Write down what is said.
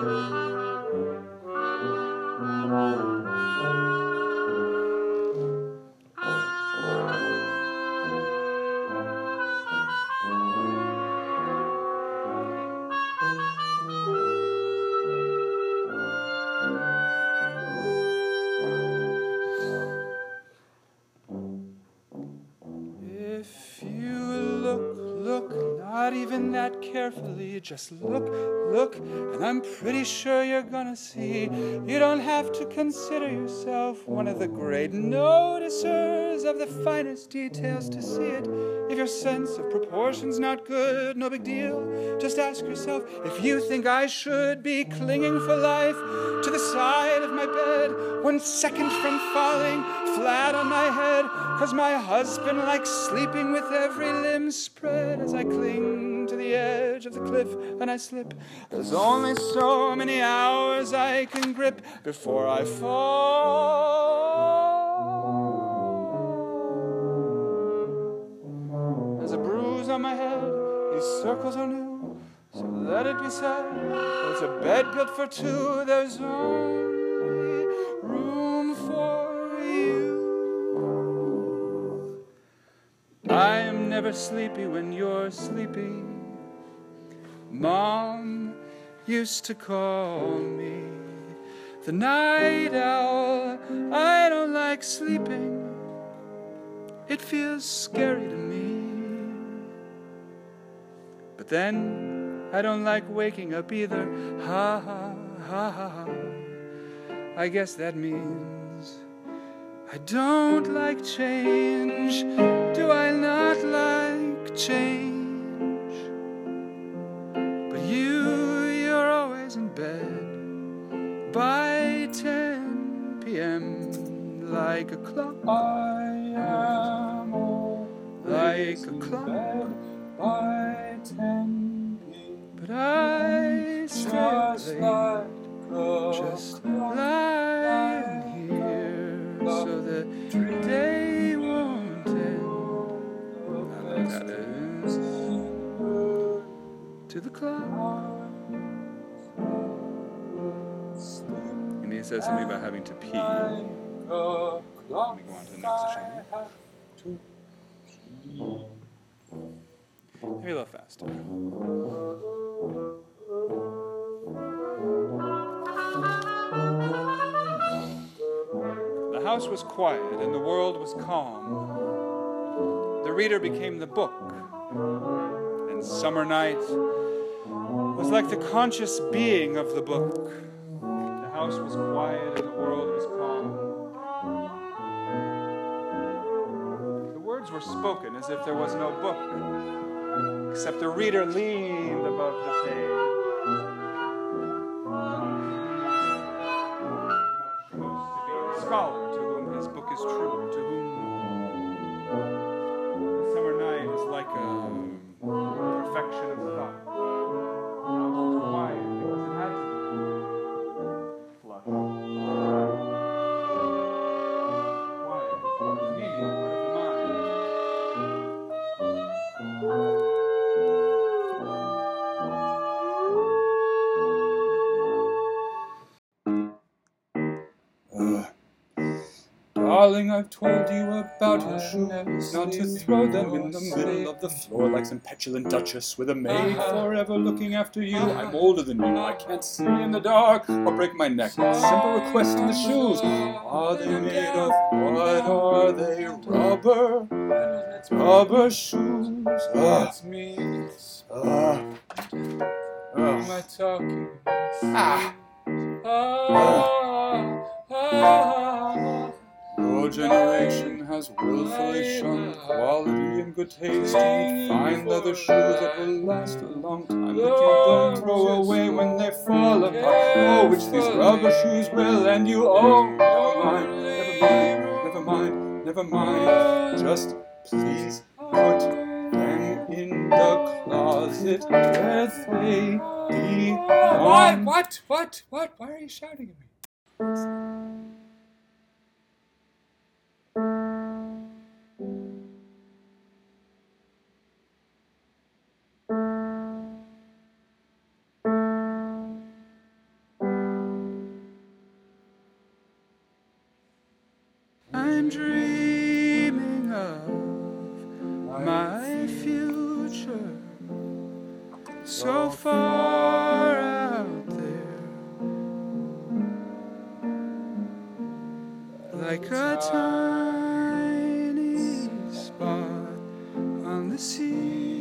If you look, not even that carefully, just look, and I'm pretty sure you're gonna see. You don't have to consider yourself one of the great noticers of the finest details to see it. If your sense of proportion's not good, no big deal. Just ask yourself if you think I should be clinging for life to the side of my bed, 1 second from falling flat on my head, 'cause my husband likes sleeping with every limb spread. As I cling to the edge of the cliff and I slip, there's only so many hours I can grip before I fall. There's a bruise on my head, these circles are new, so let it be said, there's a bed built for two, there's only room for you. I am never sleepy when you're sleepy. Mom used to call me the night owl. I don't like sleeping, it feels scary to me. But then I don't like waking up either. Ha ha ha ha ha. I guess that means I don't like change. Do I not like change? But you're always in bed by 10 p.m. like a clock. I am like a clock by 10 p.m. But I stay late, just lying here, so the day won't end. That is to the clock. And he says something about having to pee. Let me go on to the next, shall we? Maybe a little faster. The house was quiet and the world was calm. The reader became the book, and summer night was like the conscious being of the book. The house was quiet and the world was calm. The words were spoken as if there was no book, except the reader leaned above the page. Much to be a scholar to whom his book is true, to whom the summer night is like a perfection of thought. The house was quiet because it had to be. Flush. Quiet is part of the meaning, part of the mind. Darling, I've told you about your shoes, not to throw them in the middle of the floor like some petulant duchess with a maid forever looking after you. I'm older than you, I can't see in the dark or break my neck. Simple request in the shoes. Are they made of what? Are they rubber? Rubber shoes. That's me. Am I talking? Your generation has willfully shunned quality and good taste. You find leather shoes that will last a long time, but you don't throw away when they fall apart. Oh, which these rubber shoes will, and you never mind. Just please put them in the closet where they belong. What? Why are you shouting at me? I'm dreaming of my future, so far out there, like a tiny spot on the sea.